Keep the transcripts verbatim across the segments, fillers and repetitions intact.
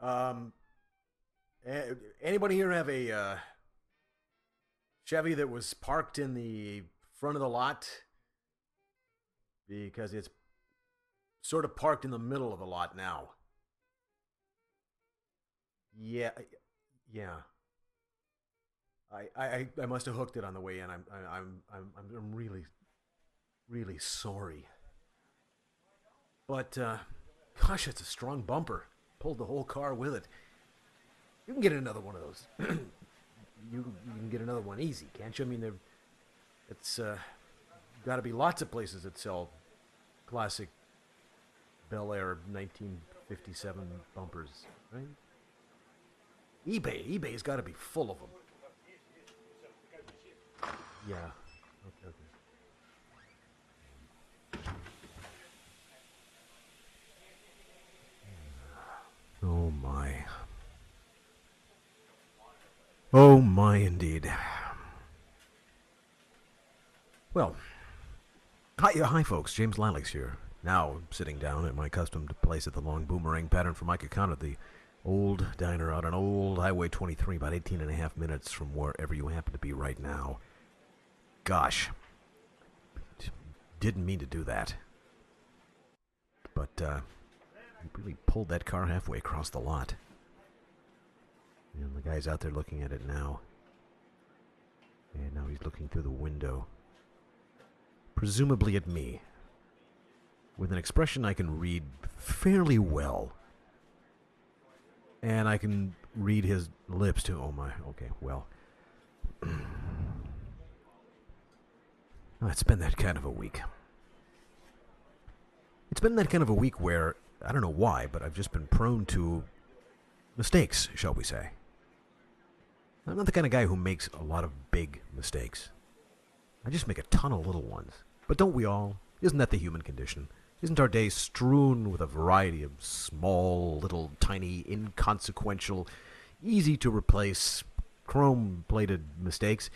Um, a- anybody here have a uh, Chevy that was parked in the front of the lot? Because it's sort of parked in the middle of the lot now. Yeah, yeah. I, I, I must have hooked it on the way in. I'm I'm I'm I'm I'm really really sorry. But uh, gosh, it's a strong bumper. Pulled the whole car with it. You can get another one of those. you you can get another one easy, can't you? I mean, there it's uh, got to be lots of places that sell classic Bel Air nineteen fifty-seven bumpers, right? eBay, eBay's got to be full of them. Yeah. Okay. Okay. Oh my. Oh my, indeed. Well, hi, uh, hi, folks. James Lalix here. Now sitting down at my accustomed place at the long boomerang pattern for Mike Khan at the old diner out on old Highway twenty-three, about eighteen and a half minutes from wherever you happen to be right now. Gosh, didn't mean to do that. But, uh, he really pulled that car halfway across the lot. And the guy's out there looking at it now. And now he's looking through the window. Presumably at me. With an expression I can read fairly well. And I can read his lips too. Oh my, okay, well. Oh, it's been that kind of a week. It's been that kind of a week where, I don't know why, but I've just been prone to mistakes, shall we say. I'm not the kind of guy who makes a lot of big mistakes. I just make a ton of little ones. But don't we all? Isn't that the human condition? Isn't our day strewn with a variety of small, little, tiny, inconsequential, easy to replace, chrome-plated mistakes?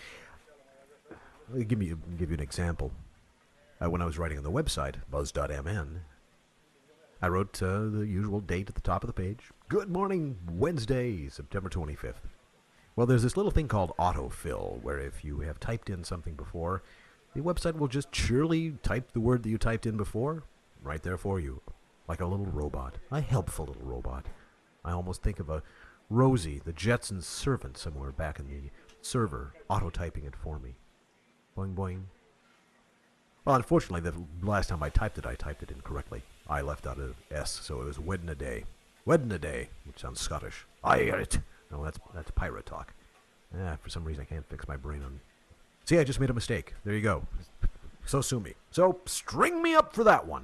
I'll give you, give you an example. Uh, when I was writing on the website, buzz dot m n, I wrote uh, the usual date at the top of the page. Good morning, Wednesday, September twenty-fifth. Well, there's this little thing called autofill, where if you have typed in something before, the website will just cheerily type the word that you typed in before right there for you, like a little robot, a helpful little robot. I almost think of a Rosie, the Jetsons' servant, somewhere back in the server, auto-typing it for me. Boing, boing. Well, unfortunately, the last time I typed it, I typed it incorrectly. I left out an S, so it was Wednesday. Wednesday, which sounds Scottish. I it. No, that's that's pirate talk. Ah, for some reason, I can't fix my brain on. See, I just made a mistake. There you go. So sue me. So string me up for that one.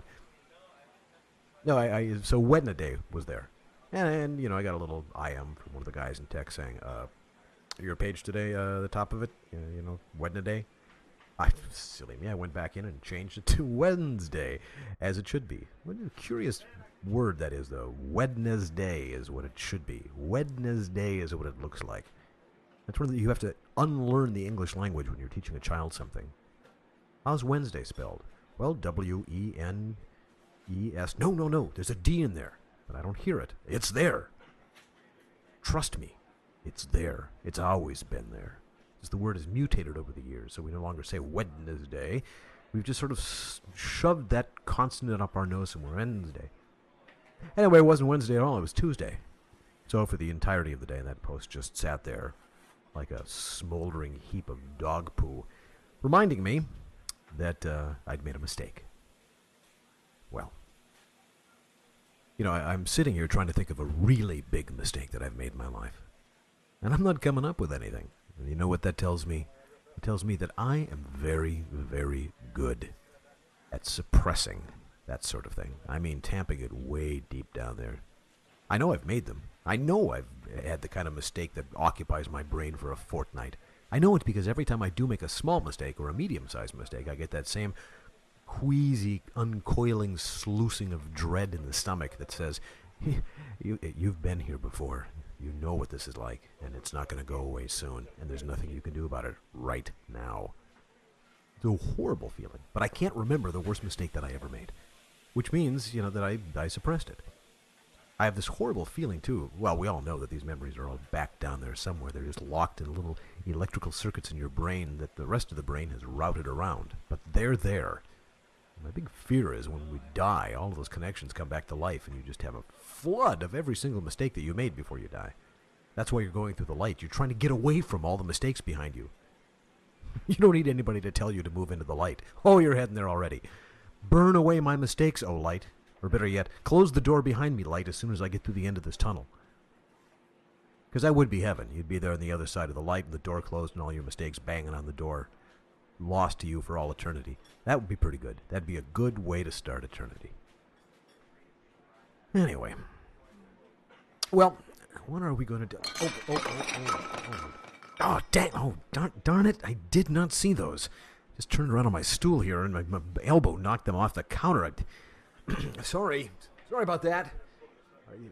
No, I, I so Wednesday was there, and, and you know I got a little I M from one of the guys in tech saying, uh, "Your page today, uh, the top of it, uh, you know, Wednesday." I, silly me, I went back in and changed it to Wednesday, as it should be. What a curious word that is, though. Wednesday is what it should be. Wednesday is what it looks like. That's one that you have to unlearn the English language when you're teaching a child something. How's Wednesday spelled? Well, W E N E S. No, no, no, there's a D in there, but I don't hear it. It's there. Trust me, it's there. It's always been there. Just the word has mutated over the years, so we no longer say Wednesday. We've just sort of s- shoved that consonant up our nose and we're Wednesday. Anyway, it wasn't Wednesday at all, it was Tuesday. So for the entirety of the day, that post just sat there like a smoldering heap of dog poo, reminding me that uh, I'd made a mistake. Well, you know, I, I'm sitting here trying to think of a really big mistake that I've made in my life. And I'm not coming up with anything. And you know what that tells me? It tells me that I am very, very good at suppressing that sort of thing. I mean, tamping it way deep down there. I know I've made them. I know I've had the kind of mistake that occupies my brain for a fortnight. I know it because every time I do make a small mistake or a medium-sized mistake, I get that same queasy, uncoiling sluicing of dread in the stomach that says, you, you've been here before. You know what this is like, and it's not going to go away soon, and there's nothing you can do about it right now. It's a horrible feeling, but I can't remember the worst mistake that I ever made, which means, you know, that I, I suppressed it. I have this horrible feeling, too. Well, we all know that these memories are all back down there somewhere. They're just locked in little electrical circuits in your brain that the rest of the brain has routed around. But they're there. My big fear is when we die, all of those connections come back to life, and you just have a flood of every single mistake that you made before you die. That's why you're going through the light. You're trying to get away from all the mistakes behind you. You don't need anybody to tell you to move into the light. Oh, you're heading there already. Burn away my mistakes, oh light. Or better yet, close the door behind me, light, as soon as I get to the end of this tunnel. Because that would be heaven. You'd be there on the other side of the light, and the door closed, and all your mistakes banging on the door, lost to you for all eternity. That would be pretty good. That'd be a good way to start eternity. Anyway. Well, what are we going to do? Oh, oh, oh, oh, oh. Oh, dang. Oh, darn, darn it. I did not see those. Just turned around on my stool here, and my, my elbow knocked them off the counter. I... Sorry. Sorry about that. They're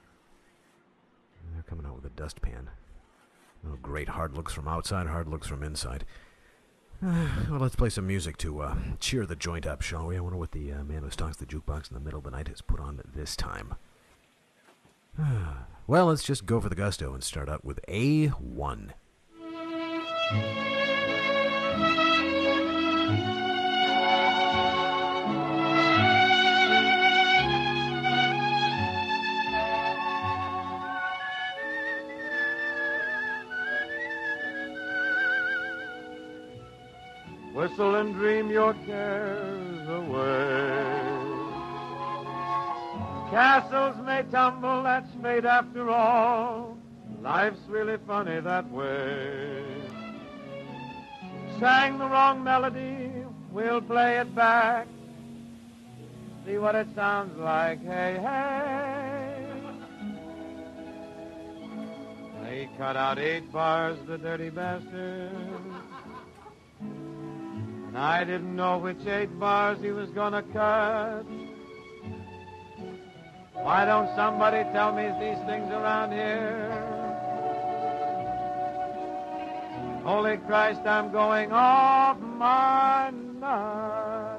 coming out with a dustpan. Oh, great. Hard looks from outside, hard looks from inside. Uh, well, let's play some music to uh, cheer the joint up, shall we? I wonder what the uh, man who stalks the jukebox in the middle of the night has put on this time. Well, let's just go for the gusto and start out with A one. Whistle and dream your cares away. Castles may tumble, that's fate after all. Life's really funny that way. Sang the wrong melody, we'll play it back. See what it sounds like, hey, hey. They cut out eight bars, the dirty bastard. I didn't know which eight bars he was gonna cut. Why don't somebody tell me these things around here? Holy Christ, I'm going off my nut.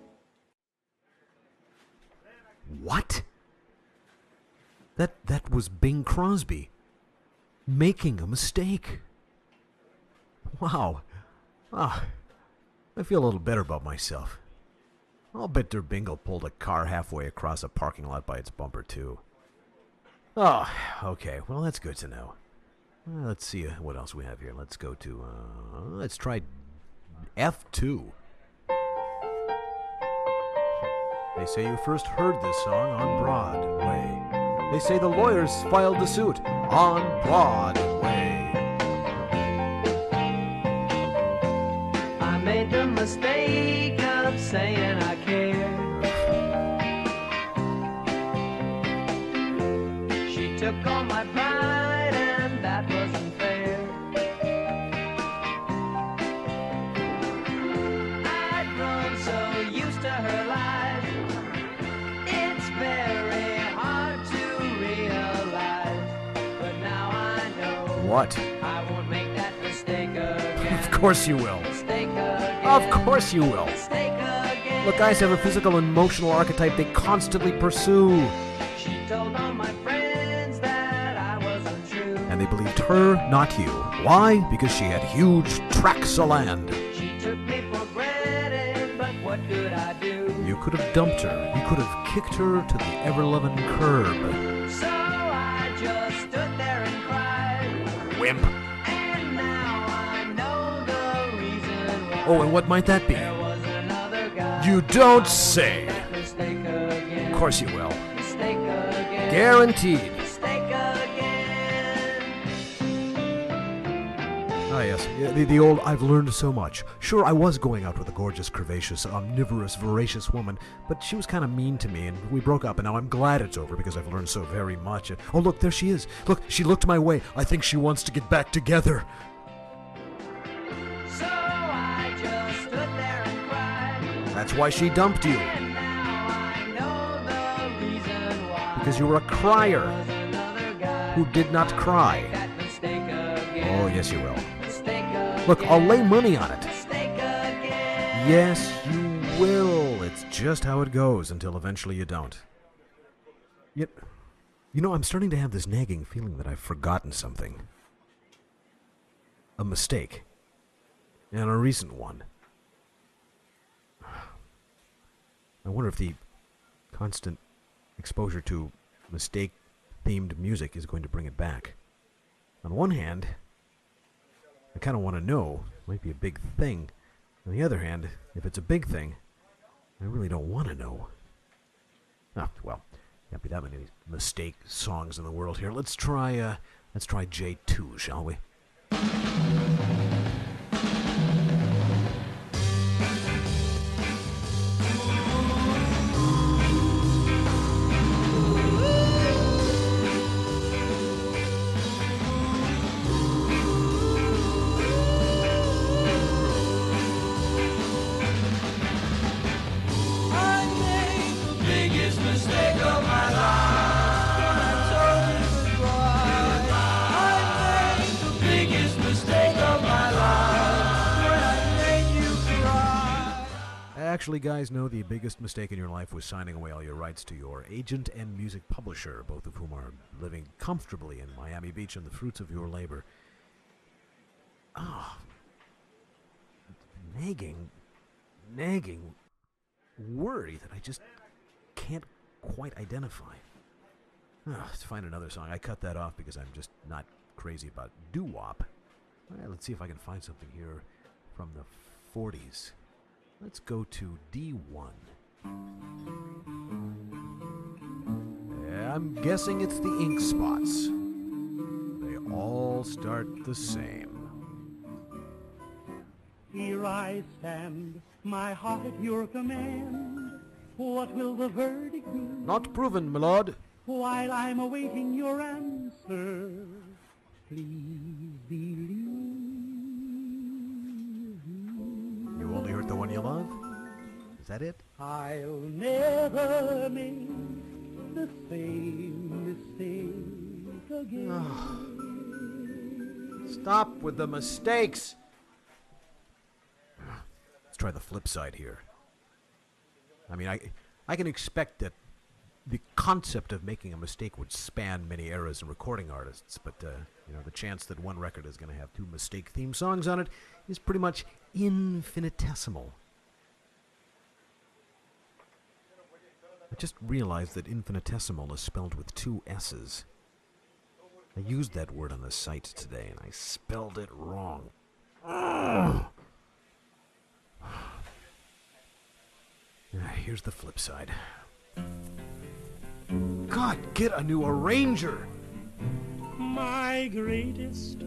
What? That that was Bing Crosby making a mistake. Wow. Ah. I feel a little better about myself. I'll bet Der Bingle pulled a car halfway across a parking lot by its bumper, too. Oh, okay. Well, that's good to know. Uh, let's see what else we have here. Let's go to, uh, let's try F two. They say you first heard this song on Broadway. They say the lawyers filed the suit on Broadway. Made the mistake of saying I care. She took all my pride and that wasn't fair. I'd grown so used to her lies. It's very hard to realize. But now I know what? I won't make that mistake again. Of course you will. Of course you will. Look, guys have a physical and emotional archetype they constantly pursue. She told all my friends that I wasn't true. And they believed her, not you. Why? Because she had huge tracts of land. She took me for granted, but what could I do? You could have dumped her. You could have kicked her to the ever-loving curb. So I just stood there and cried. Wimp. Oh, and what might that be? Guy, you don't say. Of course you will. Guaranteed. Ah, yes. The, the old I've learned so much. Sure, I was going out with a gorgeous, curvaceous, omnivorous, voracious woman, but she was kind of mean to me, and we broke up, and now I'm glad it's over because I've learned so very much. And, oh, look, there she is. Look, she looked my way. I think she wants to get back together. That's why she dumped you. Because you were a crier who did not cry. Oh, yes, you will. Look, I'll lay money on it. Yes, you will. It's just how it goes until eventually you don't. Yep. You know, I'm starting to have this nagging feeling that I've forgotten something. A mistake. And a recent one. I wonder if the constant exposure to mistake-themed music is going to bring it back. On one hand, I kind of want to know. It might be a big thing. On the other hand, if it's a big thing, I really don't want to know. Ah, well, can't be that many mistake songs in the world here. Let's try, uh, let's try J two, shall we? Actually, guys, no, the biggest mistake in your life was signing away all your rights to your agent and music publisher, both of whom are living comfortably in Miami Beach and the fruits of your labor. Ah, oh, nagging, nagging worry that I just can't quite identify. Oh, let's find another song. I cut that off because I'm just not crazy about doo-wop. Well, let's see if I can find something here from the forties. Let's go to D one. Yeah, I'm guessing it's the Ink Spots. They all start the same. Here I stand, my heart at your command. What will the verdict be? Not proven, my lord. While I'm awaiting your answer, please believe. You only hurt the one you love? Is that it? I'll never make the same mistake again. Stop with the mistakes. Let's try the flip side here. I mean, I, I can expect that the concept of making a mistake would span many eras and recording artists, but uh, you know, the chance that one record is going to have two mistake-themed songs on it is pretty much infinitesimal. I just realized that infinitesimal is spelled with two S's. I used that word on the site today, and I spelled it wrong. Ugh. Here's the flip side. God, get a new arranger! My greatest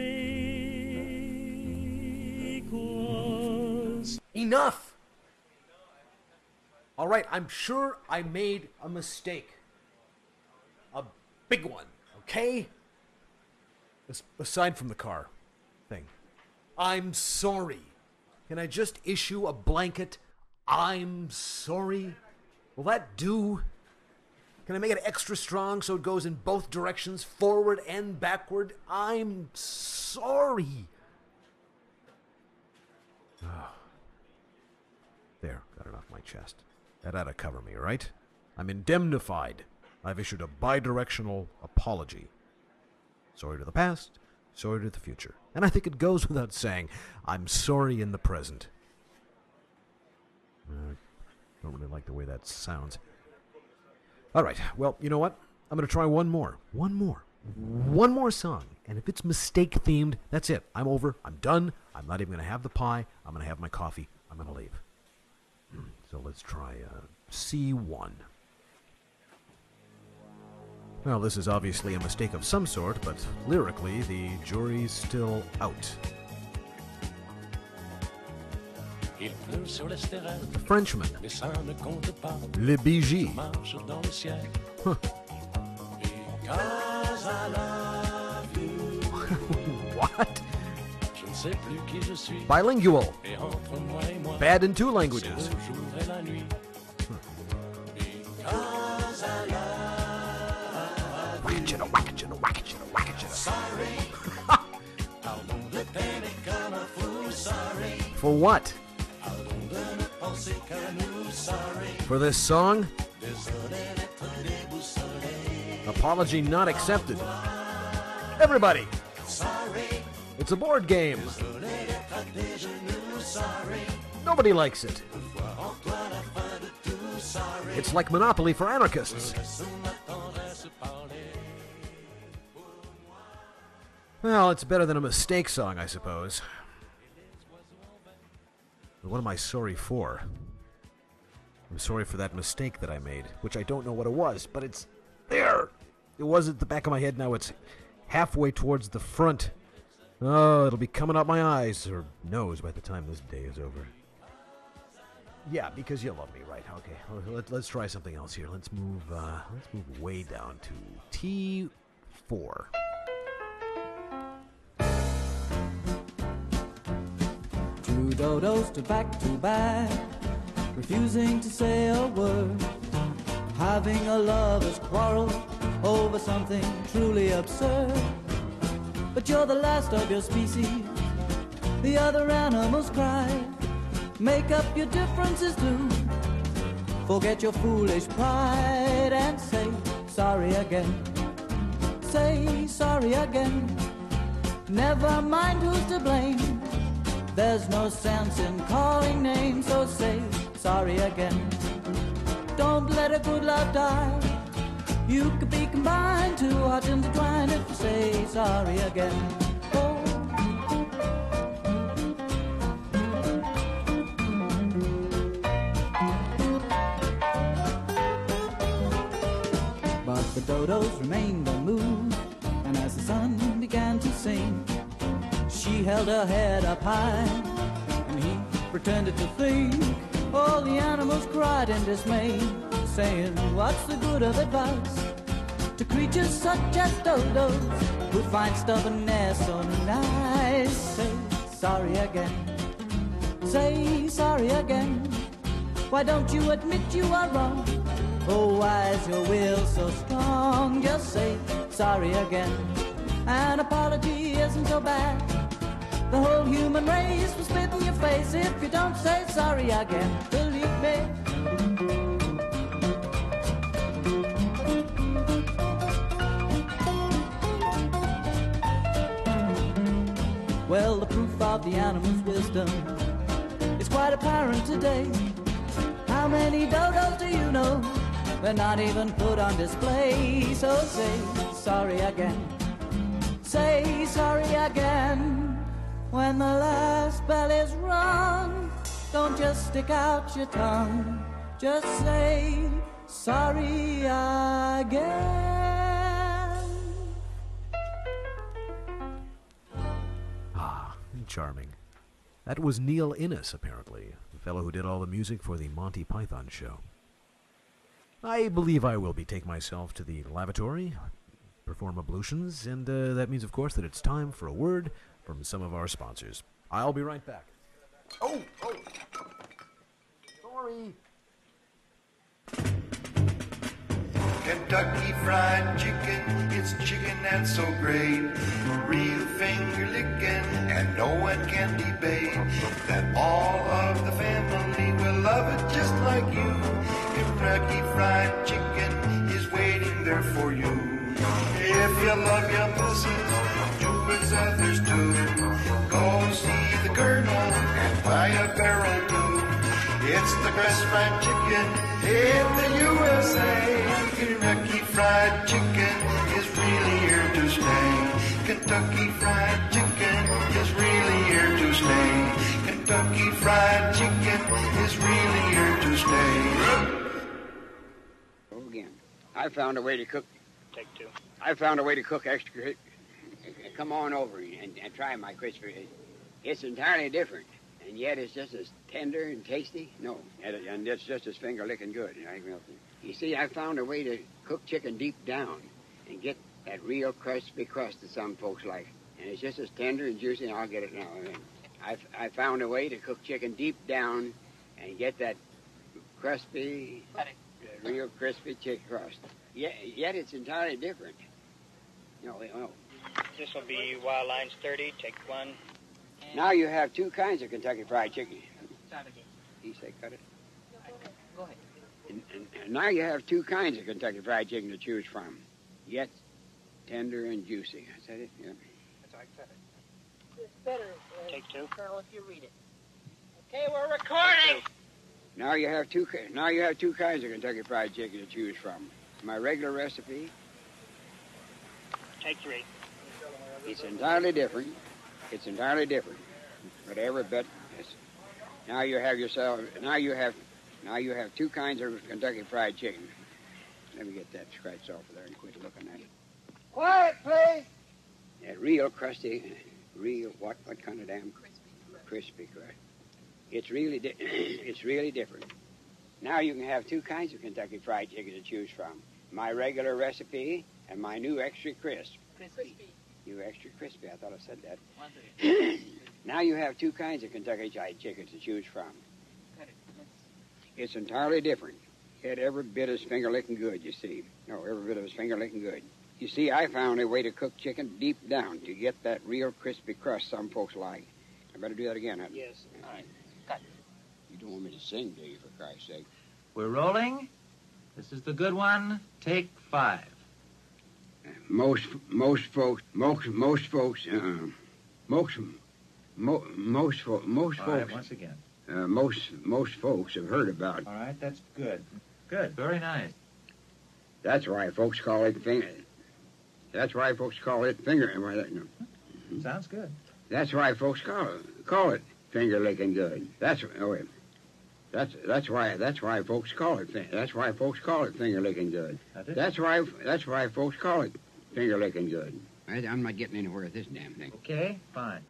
mistake was... Enough! All right, I'm sure I made a mistake. A big one, okay? As- aside from the car thing. I'm sorry. Can I just issue a blanket I'm sorry? Will that do? Can I make it extra strong so it goes in both directions, forward and backward? I'm sorry. Oh. There, got it off my chest. That ought to cover me, right? I'm indemnified. I've issued a bidirectional apology. Sorry to the past, sorry to the future. And I think it goes without saying, I'm sorry in the present. I uh, don't really like the way that sounds. All right, well, you know what? I'm going to try one more. One more. One more song. And if it's mistake-themed, that's it. I'm over. I'm done. I'm not even going to have the pie. I'm going to have my coffee. I'm going to leave. So let's try uh, C one. Well, this is obviously a mistake of some sort, but lyrically, the jury's still out. Il pleut sur l'Estérel, The Frenchman. mais ça ne compte pas. Le B G. Marche dans le ciel. Huh. Because I love you. What? Je ne sais plus qui je suis. Bilingual. Et entre moi et moi, Bad in two c'est languages. le jour et la nuit. Because I love Whack-a-chitty, whack-a-chitty, whack-a-chitty, whack-a-chitty. sorry. Pardon de peine comme un fou, sorry. For what? Pardon de ne penser qu'à nous, sorry. For this song? Désolé d'être déboussolé. Apology not accepted. Everybody, Sorry, it's a board game. so lady, cut there's a new sorry. Nobody likes it. We're all gonna find it too sorry. It's like Monopoly for anarchists. Well, it's better than a mistake song, I suppose. But what am I sorry for? I'm sorry for that mistake that I made, which I don't know what it was, but it's there. It was at the back of my head, now it's halfway towards the front. Oh, it'll be coming out my eyes, or nose, by the time this day is over. Yeah, because you love me, right? Okay, well, let, let's try something else here. Let's move, uh, let's move way down to T four. Two dodos stood back to back, refusing to say a word, having a lover's quarrel over something truly absurd. But you're the last of your species, the other animals cry. Make up your differences too, forget your foolish pride and say sorry again. Say sorry again, never mind who's to blame. There's no sense in calling names, so say sorry again. Don't let a good love die. You could be combined, two hearts intertwined if you say sorry again. Oh. But the dodos remained unmoved, and as the sun began to sing, she held her head up high, and he pretended to think. All the animals cried in dismay, saying, what's the good of advice to creatures such as dodos, who find stubbornness so nice? Say sorry again, say sorry again. Why don't you admit you are wrong? Oh, why is your will so strong? Just say sorry again. An apology isn't so bad. The whole human race will spit in your face if you don't say sorry again. Believe me. Well, the proof of the animal's wisdom is quite apparent today. How many dodos do you know? They're not even put on display. So say sorry again. Say sorry again. When the last bell is rung, don't just stick out your tongue. Just say sorry again. Ah, charming. That was Neil Innes, apparently, the fellow who did all the music for the Monty Python show. I believe I will betake myself to the lavatory, perform ablutions, and uh, that means, of course, that it's time for a word from some of our sponsors. I'll be right back. Oh, oh, sorry. Kentucky Fried Chicken, it's chicken that's so great. Real finger licking, and no one can debate that all of the family will love it just like you. Kentucky Fried Chicken is waiting there for you. If you love your missus, do as others do. Go see the Colonel and buy a barrel too. It's the best fried chicken in the U S A. Kentucky Fried Chicken is really here to stay. Kentucky Fried Chicken is really here to stay. Kentucky Fried Chicken is really here to stay. Go again. I found a way to cook. Take two. I found a way to cook extra. Come on over and, and try my crispy. It's entirely different, and yet it's just as tender and tasty. No, and, and it's just as finger licking good. You see, I found a way to cook chicken deep down and get that real crispy crust that some folks like, and it's just as tender and juicy. And I'll get it now. I I found a way to cook chicken deep down and get that crispy, real crispy chicken crust. Yet, yet it's entirely different. No, no. This will be Wild Lines thirty. Take one. Now you have two kinds of Kentucky Fried Chicken. Start again. He said, cut it. Go ahead. And, and, and now you have two kinds of Kentucky Fried Chicken to choose from. yet tender and juicy. I said it? Yeah. That's all I said. It's better, uh, Take two. Colonel, if you read it. Okay, we're recording. Now you have two. ki- Now you have two kinds of Kentucky Fried Chicken to choose from. My regular recipe. Take three. It's entirely different. It's entirely different. But every bit. Yes. Now you have yourself. Now you have. Now you have two kinds of Kentucky Fried Chicken. Let me get that scratched off of there and quit looking at it. Quiet, please. Yeah, real crusty, real what? What kind of damn crispy? Crispy crust. It's really, di- it's really different. Now you can have two kinds of Kentucky Fried Chicken to choose from: my regular recipe and my new extra crisp. Crispy. New extra crispy. I thought I said that. Now you have two kinds of Kentucky Fried Chicken to choose from. It's entirely different. Yet every bit is finger-licking good, you see. No, every bit of it's finger-licking good. You see, I found a way to cook chicken deep down to get that real crispy crust some folks like. I better do that again, huh? Yes. All right. Cut. You don't want me to sing, do you, for Christ's sake? We're rolling. This is the good one. Take five. Most most folks most most folks uh, most mo, most fo- most All folks right, once again. uh, most most folks have heard about. All right, that's good. Good, very nice. That's why folks call it finger. That's why folks call it finger. why that- no. Sounds good. That's why folks call it call it finger licking good. That's oh wait. That's that's why that's why folks call it fin- that's why folks call it finger licking good. That's it. That's why that's why folks call it finger licking good. I, I'm not getting anywhere with this damn thing. Okay, fine.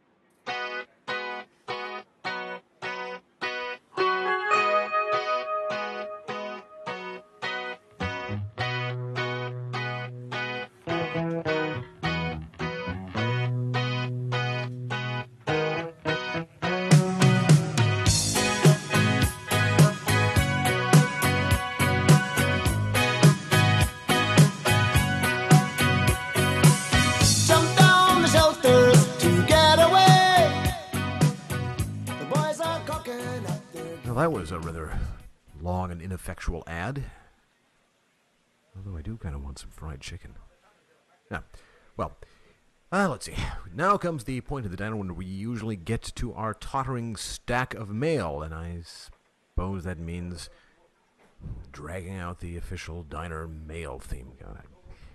Jump down the shelters to get away. The boys are cooking up their Well, that was a rather long and ineffectual ad. Although I do kind of want some fried chicken. Yeah. Well, uh, let's see. Now comes the point of the diner when we usually get to our tottering stack of mail, and I suppose that means dragging out the official diner mail theme. God, I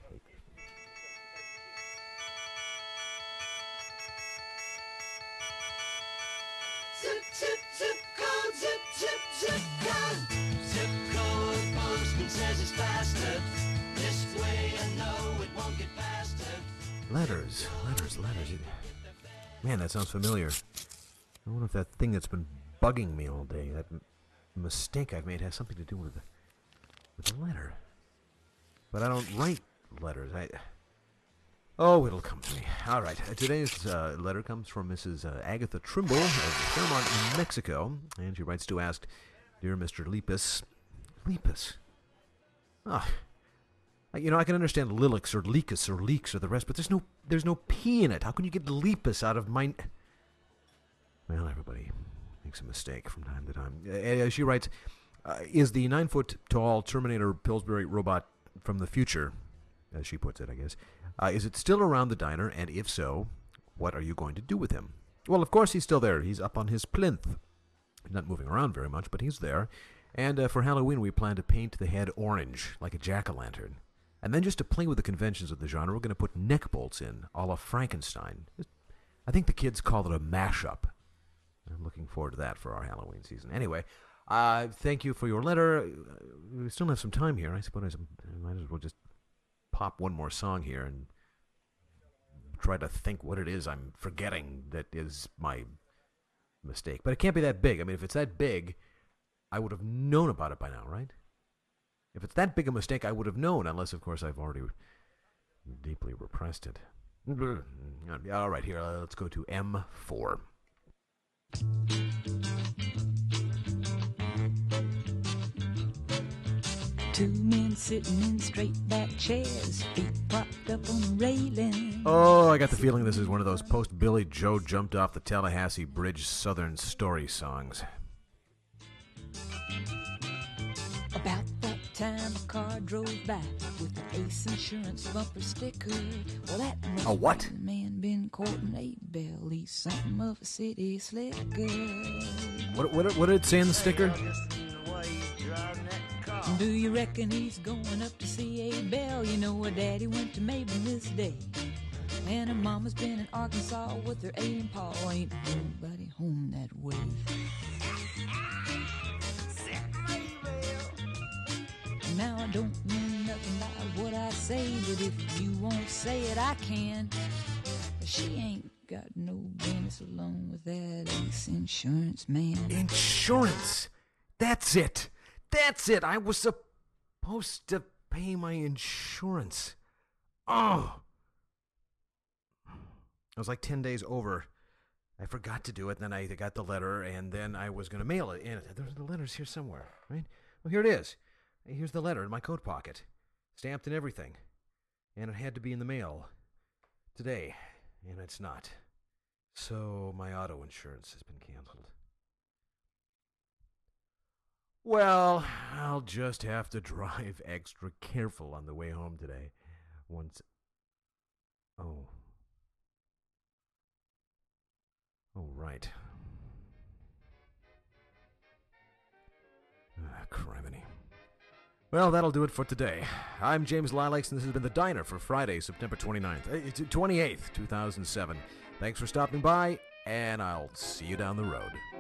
Zip, zip, zip code, zip, zip, zip code. Zip code postman says it's faster. This way I know it won't get faster. Letters, letters, letters. It- Man, that sounds familiar. I wonder if that thing that's been bugging me all day, that m- mistake I've made, has something to do with, with a letter. But I don't write letters. I. Oh, it'll come to me. All right. Uh, today's uh, letter comes from Missus Uh, Agatha Trimble of Fairmont, New Mexico, and she writes to ask, "Dear Mister Lepus, Lepus. Ah, I- you know I can understand Lilix or Leakus or Leaks or the rest, but there's no there's no P in it. How can you get Lepus out of my?" Well, everybody makes a mistake from time to time. Uh, she writes, uh, "Is the nine foot tall Terminator Pillsbury robot from the future, as she puts it, I guess, uh, is it still around the diner? And if so, what are you going to do with him?" Well, of course he's still there. He's up on his plinth. He's not moving around very much, but he's there. And uh, for Halloween, we plan to paint the head orange, like a jack-o'-lantern. And then just to play with the conventions of the genre, we're going to put neck bolts in, a la Frankenstein. I think the kids call it a mashup. I'm looking forward to that for our Halloween season. Anyway, uh, thank you for your letter. We still have some time here. I suppose I might as well just pop one more song here and try to think what it is I'm forgetting that is my mistake. But it can't be that big. I mean, if it's that big, I would have known about it by now, right? If it's that big a mistake, I would have known, unless, of course, I've already deeply repressed it. All right, here, uh, let's go to M four. Two men sitting in straight back chairs, feet propped up on the railing. Oh, I got the feeling this is one of those post-Billy Joe jumped off the Tallahassee Bridge Southern Story songs. About that time a car drove by with a Ace Insurance bumper sticker. Well, that must A what? be the man been courting a belle. He's something of a city slicker. What, what, what did it say in the sticker? Do you reckon he's going up to see a belle? You know her daddy went to Maven this day. And her mama's been in Arkansas with her ailing paw. Ain't nobody home that way. Now I don't mean nothing by what I say, but if you won't say it, I can. She ain't got no business alone with that Ace Insurance man. Insurance! That's it! That's it! I was supposed to pay my insurance. Oh! It was like ten days over. I forgot to do it, and then I got the letter, and then I was going to mail it. And there's the letter's here somewhere, right? Well, here it is. Here's the letter in my coat pocket, stamped and everything. And it had to be in the mail today, and it's not. So my auto insurance has been canceled. Well, I'll just have to drive extra careful on the way home today. Once... Oh. Oh, right. Ah, criminy. Well, that'll do it for today. I'm James Lilacs, and this has been The Diner for Friday, September twenty-ninth, uh, twenty-eighth, two thousand seven. Thanks for stopping by, and I'll see you down the road.